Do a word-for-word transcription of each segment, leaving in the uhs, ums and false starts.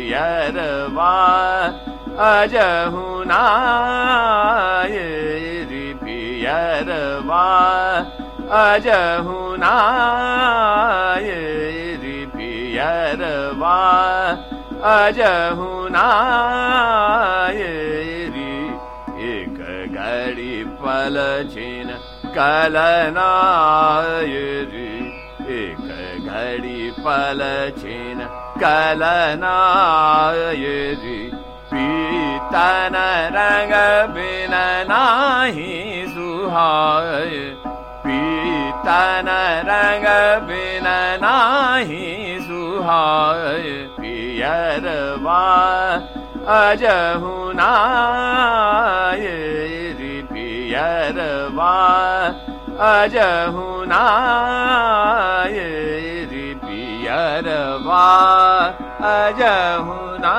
पियरवा अजहुनाय रि पियरवा अजहुनाय रि पियरवा अजहुनाय रि एक घड़ी पल छिन कलनाय रि एक घड़ी पल छिन कलनाय रि पीतन रंग बिन नाही सुहाय पीतन रंग बिन नाही सुहाय पियरवा अजहुनाय रि पियरवा अजहुनाय रि पियरवा अजहुना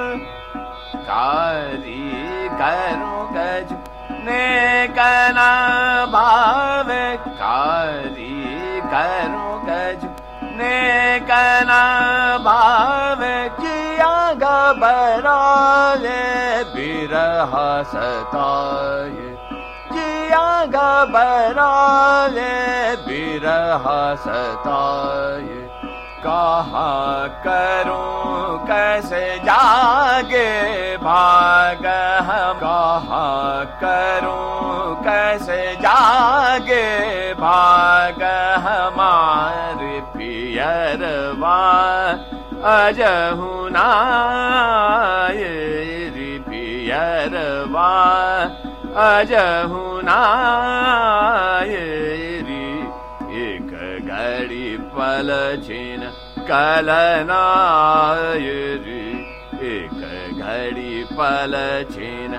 कारी करूं गज ने कना भाव कारी करूं गज ने कना भाव किया घबराए बिरह सताए किया घबराए बिरह सताए कहा करूं कैसे जागे भाग हम कहा करूं कैसे जागे भाग हमारे पियरवा अजहुनाय रि पियरवा अजहुनाय रि एक घड़ी पल छिन कलनाय रि एक घड़ी पल छिन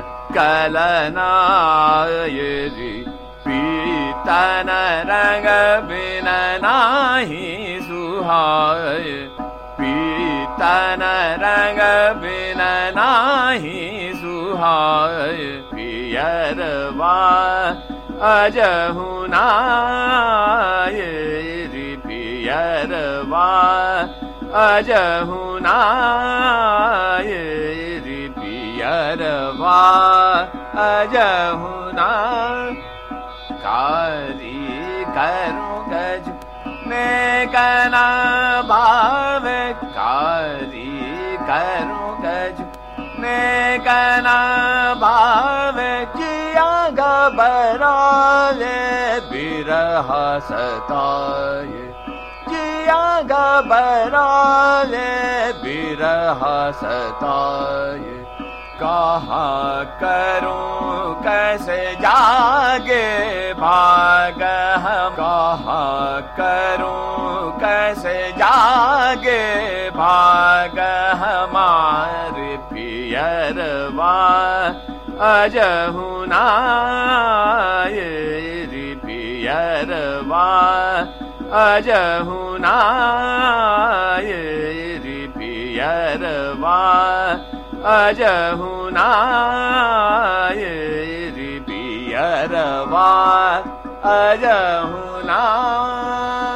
कलनाय रि पीतन रंग बिन नाही सुहाय पीतन रंग बिन नाही सुहाय पियरवा अजहुनाय रि पियरवा अजहुनाय रि पियरवा अजहुना कारी करूं गज ने कना भाव कारी करूं गज ने कना भाव किया घबराए बिरह सताए किया घबराए बिरह सताए कहा करूं कैसे जागे भाग हम कहा करूं कैसे जागे भाग हमारे पियरवा अजहुनाय रि पियरवा अजहुनाय रि पियरवा अजहुनाय रि पियरवा अजहुना।